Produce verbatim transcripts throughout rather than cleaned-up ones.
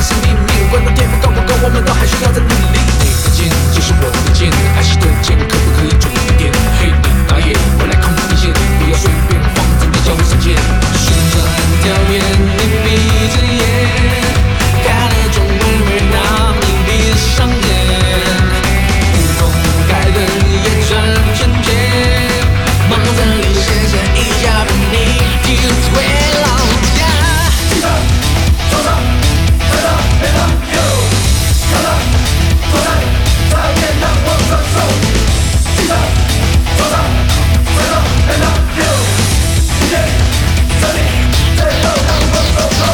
是秘密。管他天赋够不够，我们都还需要再努力。你的剑就是我的剑，爱惜的剑可不可以重一点？嘿，你打野回来控底线，不要随便慌张的交闪剑。选择很挑眼，你闭着眼，看那种微微让你闭上眼。不公开的也转成剑，忙着里写着一家人，你一回老家。记得手上踩到别让 you 看到坐在在面让我转手。记得手上踩到别让 you 今天这里最后让我走走。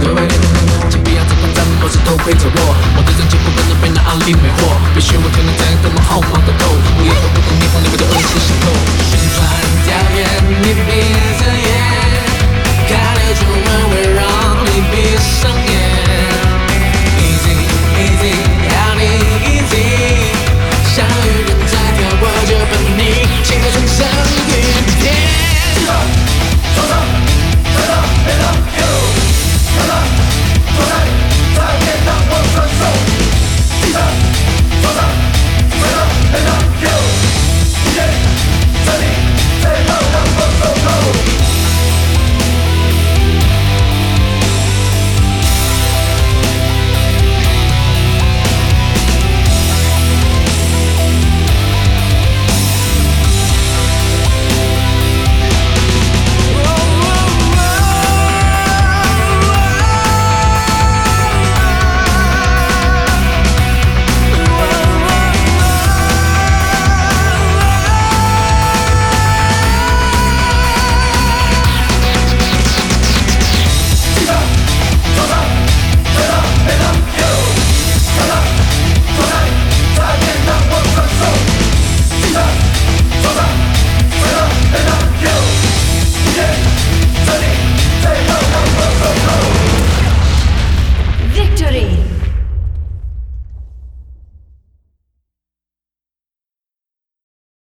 陪着我，我的人间不可能被那安利魅惑，必须我才能在